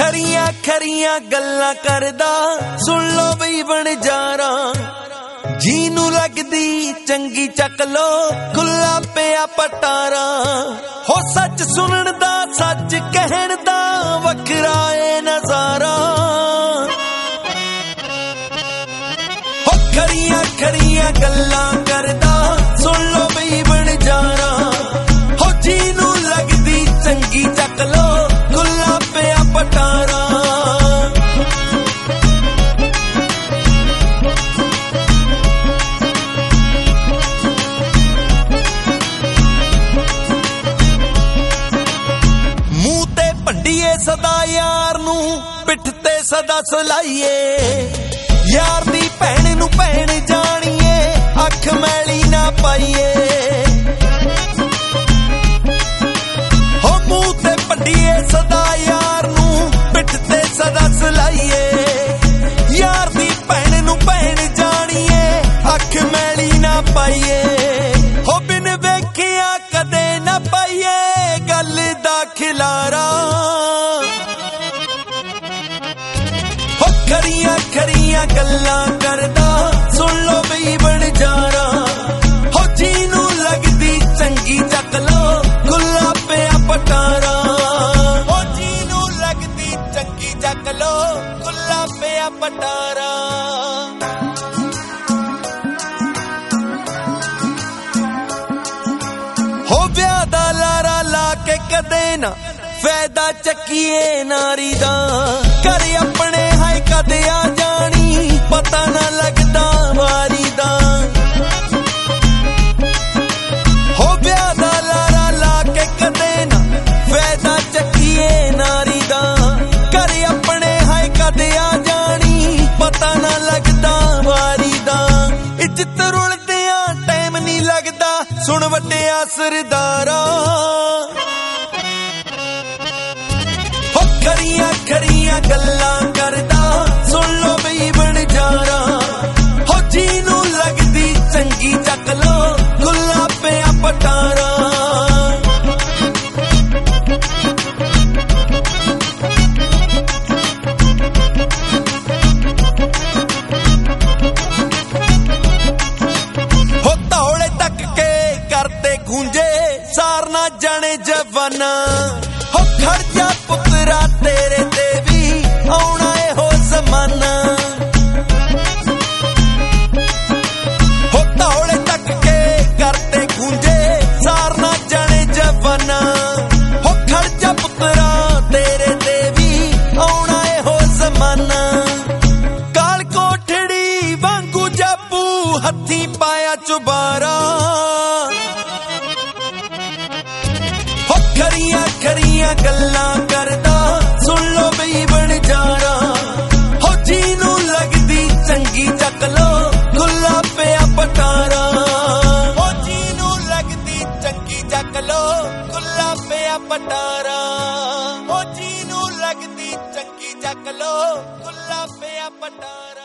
खरिया खरिया गल्लां करदा सुन लो बई बनजारा जीनू लगदी चंगी चक लो खुला पिया पटारा हो सच सुनन दा सच कहण दा वखरा ए नजारा हो खरिया खरिया गल्लां करदा सुन लो बई बनजारा हो जीनू लगदी चंगी चक लो खुला पिया पटारा ਭੰਡੀਏ ਸਦਾ ਯਾਰ ਨੂੰ ਪਿੱਠ ਤੇ ਸਦਾ ਸੁਲਾਈਏ ਯਾਰ ਦੀ ਭੈਣ ਨੂੰ ਭੈਣ ਜਾਣੀਏ ਅੱਖ ਮੈਲੀ ਨਾ ਪਾਈਏ ਹੋ ਮੂੰਹ ਤੇ ਭੰਡੀਏ ਸਦਾ ਯਾਰ ਨੂੰ ਪਿੱਠ ਤੇ ਸਦਾ ਸੁਲਾਈਏ ਯਾਰ ਦੀ ਭੈਣ ਨੂੰ ਭੈਣ ਜਾਣੀਏ ਅੱਖ ਮੈਲੀ ਨਾ ਪਾਈਏ ਹੋ ਬਿਨ ਵੇਖਿਆ ਕਦੇ ਨਾ ਪਾਈਏ ਗੱਲ ਦਾ ਖਿਲਾਰਾ खरिया खरिया गल्लां करदा सुन लो बई बनजारा हो जीनू लगदी चंगी चक लो खुला पिया पटारा हो जीनू लगदी चंगी चक लो खुला पिया पटारा हो ब्याह दा लारा ला के कदे ना फैदा चक्कीए नारी दा कर अपने हाय कदे आ जानी पता ना लगदा वारी दा हो ब्याह दा लारा ला के कदे ना फैदा चक्कीए नारी दा कर अपने हाय कदे आ जानी पता ना लगदा वारी दा इज्जत रुलदियां टाइम नहीं लगदा सुन वड्डिया सरदारा खरिया खरिया गल्लां करदा सुन लो बई बनजारा हो जीनू लगदी चंगी चक लो खुला पिया पटारा हो धौले तक के करते गूंजे सार ना जाने जवाना हो खड़जा पुत्रा तेरे ते भी आउणा ए हो जमाना हो धौले तक के करते गूंजे सार ना जाने जवाना हो खड़जा पुत्रा तेरे ते भी आउणा ए हो जमाना काल कोठड़ी वांगू जापू हथी पाया चुबारा हो खरिया खरिया गल्लां करदा सुन लो बई बनजारा हो जीनू लगदी चंगी चक लो खुला पिया पटारा हो जीनू लगदी चंगी चक लो खुला पिया पटारा हो जीनू लगदी चंगी चक लो खुला पिया पटारा।